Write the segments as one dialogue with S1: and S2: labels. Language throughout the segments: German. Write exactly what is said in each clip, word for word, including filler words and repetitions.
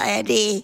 S1: A R D.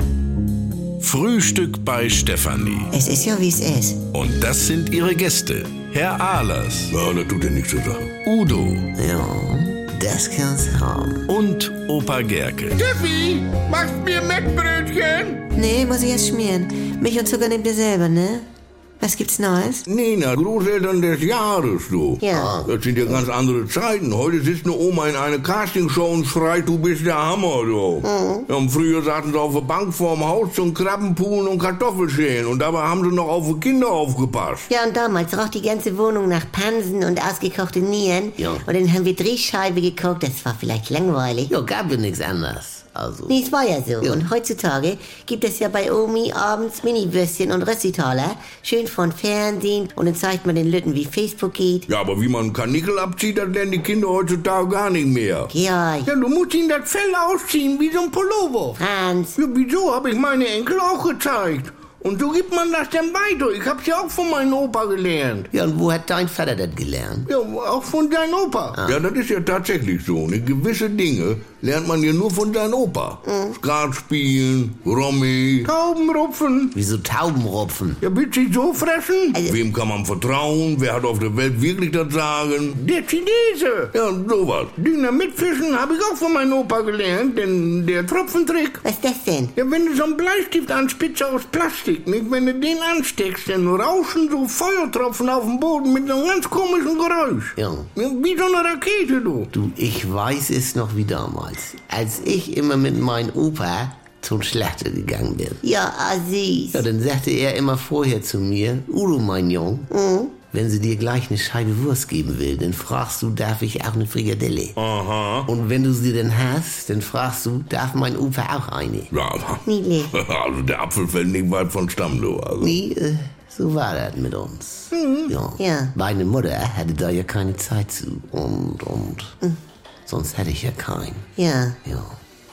S2: Frühstück bei Stefanie.
S1: Es ist ja, wie es ist.
S2: Und das sind ihre Gäste. Herr Ahlers.
S3: Ja, das tut ja nichts zur Sache.
S2: Udo.
S1: Ja, das kann's haben.
S2: Und Opa Gerke.
S4: Steffi, machst mir Mettbrötchen?
S1: Nee, muss ich erst schmieren. Milch und Zucker nehmt ihr selber, ne? Was gibt's Neues?
S3: Nina, Großeltern des Jahres, du.
S1: Ja.
S3: Das sind ja ganz andere Zeiten. Heute sitzt eine Oma in einer Castingshow und schreit, du bist der Hammer, du. Mhm. Ja, und früher saßen sie auf der Bank vorm Haus zum Krabbenpulen und Kartoffelschälen. Und dabei haben sie noch auf die Kinder aufgepasst.
S1: Ja, und damals roch die ganze Wohnung nach Pansen und ausgekochte Nieren.
S5: Ja.
S1: Und dann haben wir Drehscheibe geguckt. Das war vielleicht langweilig.
S5: Ja, gab ja nichts anderes. Also.
S1: Nee, es war ja so.
S5: Ja.
S1: Und heutzutage gibt es ja bei Omi abends Mini-Würstchen und Rössitaler. Schön von Fernsehen. Und dann zeigt man den Lütten, wie Facebook geht.
S3: Ja, aber wie man einen Kanickel abzieht, das lernen die Kinder heutzutage gar nicht mehr.
S1: Georg,
S3: Ja, du musst ihnen das Fell ausziehen wie so ein Pullover.
S1: Franz.
S3: Ja, wieso? Hab ich meine Enkel auch gezeigt. Und so gibt man das dann weiter. Ich hab's ja auch von meinem Opa gelernt.
S5: Ja, und wo hat dein Vater das gelernt?
S3: Ja, auch von deinem Opa.
S5: Ah.
S3: Ja, das ist ja tatsächlich so. Ne? Gewisse Dinge lernt man ja nur von deinem Opa.
S1: Mhm.
S3: Skat spielen, Rommi, Taubenrupfen.
S5: Wieso Taubenrupfen?
S3: Ja, willst du so fressen?
S1: Also-
S3: Wem kann man vertrauen? Wer hat auf der Welt wirklich das Sagen? Der Chinese. Ja, sowas. Dynamitfischen habe ich auch von meinem Opa gelernt, denn der Tropfentrick.
S1: Was ist das denn?
S3: Ja, wenn du so einen Bleistift anspitzt aus Plastik, nicht? Wenn du den ansteckst, dann rauschen so Feuertropfen auf dem Boden mit so einem ganz komischen Geräusch.
S5: Ja.
S3: Ja, wie so eine Rakete, du.
S5: Du, ich weiß es noch wie damals, als ich immer mit meinem Opa zum Schlachter gegangen bin.
S1: Ja, ah, süß.
S5: Ja, dann sagte er immer vorher zu mir, Udo, mein Jung, wenn sie dir gleich eine Scheibe Wurst geben will, dann fragst du, darf ich auch eine Frikadelle?
S3: Aha.
S5: Und wenn du sie dann hast, dann fragst du, darf mein Opa auch eine?
S3: Ja,
S1: Niedlich.
S3: also der Apfel fällt nicht weit von Stamm, du. Also.
S5: Nee, äh, so war das mit uns. Ja.
S1: Ja.
S5: Meine Mutter hatte da ja keine Zeit zu. Und, und. Sonst hätte ich ja keinen.
S1: Ja.
S5: Ja.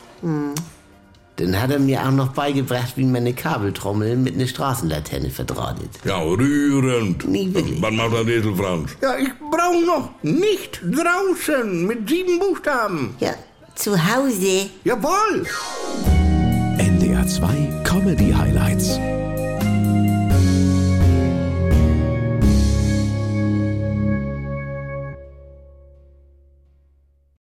S5: Dann hat er mir auch noch beigebracht, wie man eine Kabeltrommel mit einer Straßenlaterne verdrahtet.
S3: Ja, rührend.
S5: Nie wirklich.
S3: Was macht der Esel, Franz? Ja, ich brauche noch nicht draußen mit sieben Buchstaben.
S1: Ja, zu Hause.
S3: Jawohl.
S6: N D R zwei Comedy Highlights.